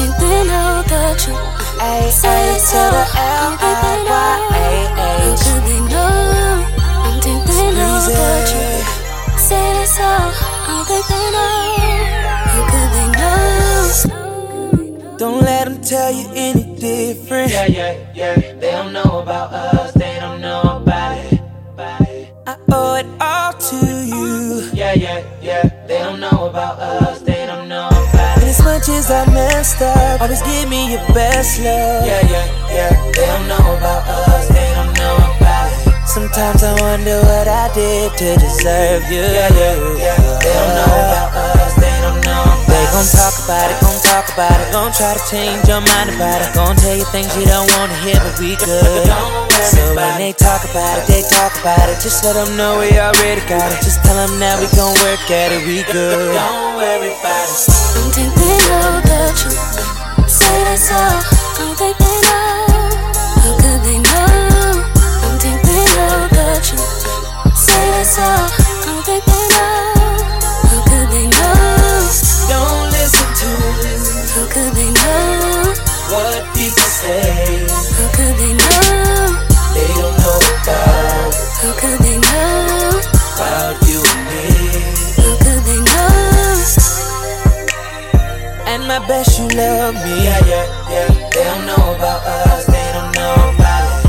think they know the truth. Say it's so, don't think they know. How could they know? Don't think they know the truth. Say it's so, don't think they know. How could they know? Don't let them tell you any different. Yeah. They don't know about us, they don't know about it. I owe it all to you. Yeah. They don't know about us, they don't know about And it. as much as I messed up, always give me your best love. Yeah. They don't know about us, they don't know about it. Sometimes I wonder what I did to deserve you. Yeah. They don't know about us, they don't know about it. They gon' talk about it, gon' try to change your mind about it. Gon' tell you things you don't wanna hear, but we good. So when they talk about it, just let them know we already got it. Just tell them now we gon' work at it, we good. Don't worry about it. Don't think they know the truth. Say that's all, don't think they know. How could they know? Don't think they know the truth. Say that's all, don't think they know. How could they know? Don't listen to How could they know? what people say. How could they know? They don't know about How could they know? you and me. How could they know? And I bet you love me. Yeah. They don't know about us, they don't know about it.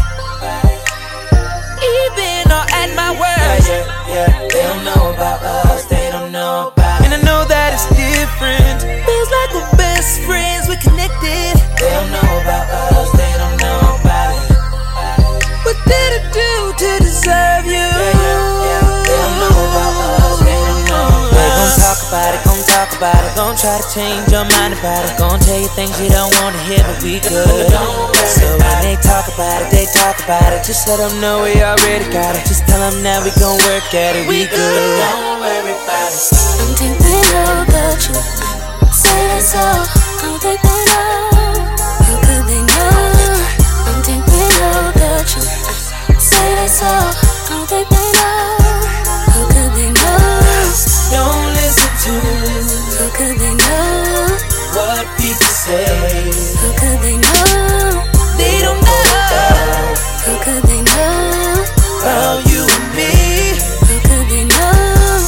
Even or at my worst. Yeah. They don't know about us, they don't know about it. And I know that it's different. Feels like we're best friends, we're connected. They don't know about us, they don't know about it. What did I do to deserve you? Yeah. They don't know about us, they don't know about They gon' us. talk about it, gon' try to change your mind about it. Gon' tell you things you don't wanna hear, but we good. So when they talk about it, just let them know we already got it. Just tell them now we gon' work at it, we good. Don't worry about it. Don't think they know the truth. Say that's all, don't think they know. How could they know? Don't think they know the truth. Say that's all, don't think they know. How could they know? Don't listen to How could they know? what people say. How could they know? They don't know How could they know? about you and me. How could they know?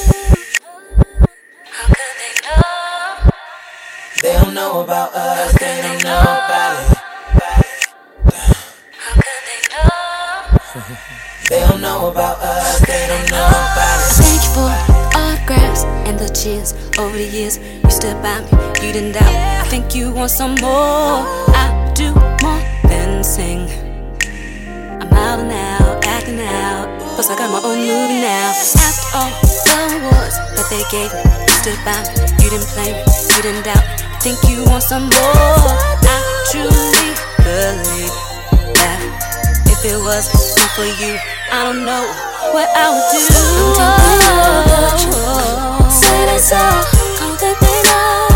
How could they know? They don't know about us, they don't know about it. How could they know? They don't know about us, they don't know about it. Thank you for autographs and the cheers over the years. You stood by me, you didn't doubt. I think you want some more. I do more than sing. I'm out and out, acting out. Plus I got my own movie now. After all the awards that they gave me, you stood by me, you didn't play me, you didn't doubt. I think you want some more. I truly believe that if it wasn't for you, I don't know what I would do. Don't think they know the truth. Say that's all, don't think they know.